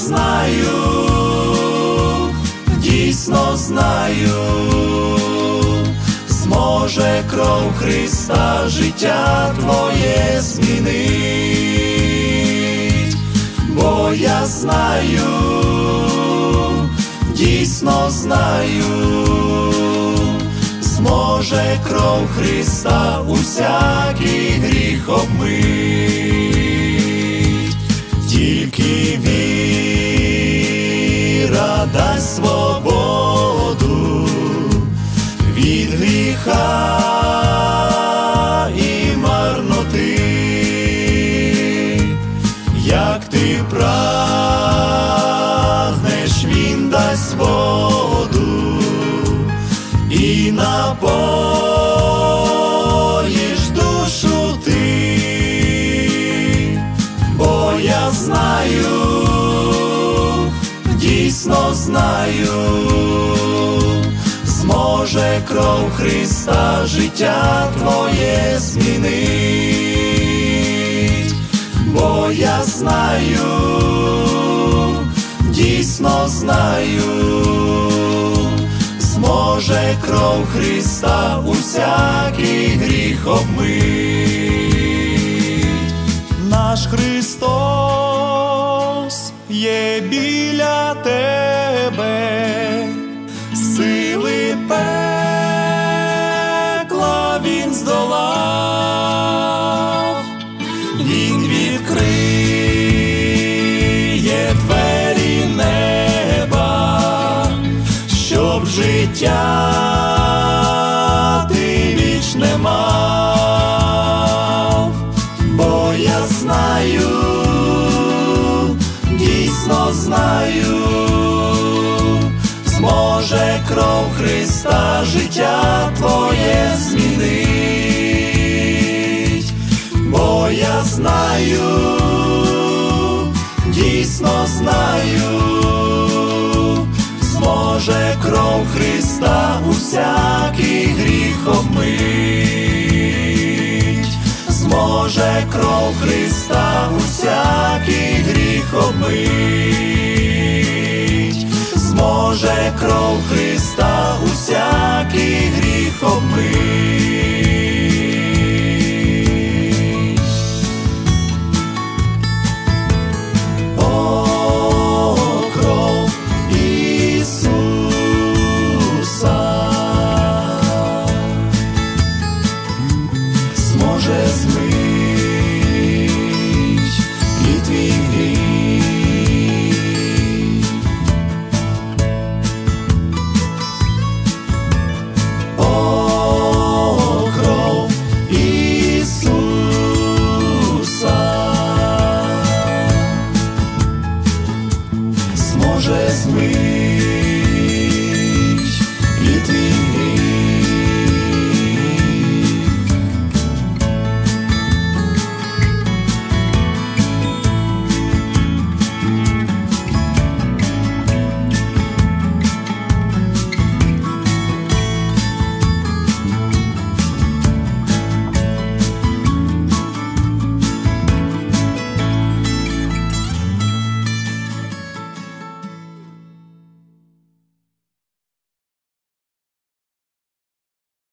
знаю, дійсно знаю, зможе кров Христа життя твоє змінить, бо я знаю, дійсно знаю, зможе кров Христа усякий гріх обмить, тільки віра дасть свободу від гріха і марноти, як ти прагнеш, він дасть воду і напоїш душу ти, бо я знаю, дійсно знаю, зможе кров Христа життя твоє змінить, бо я знаю, дійсно знаю, зможе кров Христа усякий гріх обмить. Наш Христос є біля тебе, сили пекла він здолав, він відкриє двері неба, щоб життя ти вічне мав, бо я знаю, дійсно знаю, зможе кров Христа життя твоє змінить, бо я знаю, дійсно знаю, зможе кров Христа усякий гріх обмить, зможе кров Христа усякий гріх обмить, зможе кров Христа усякий гріх обмить. О, кров Ісуса, зможе змить і твій гріх. О, кров Ісуса, зможе змить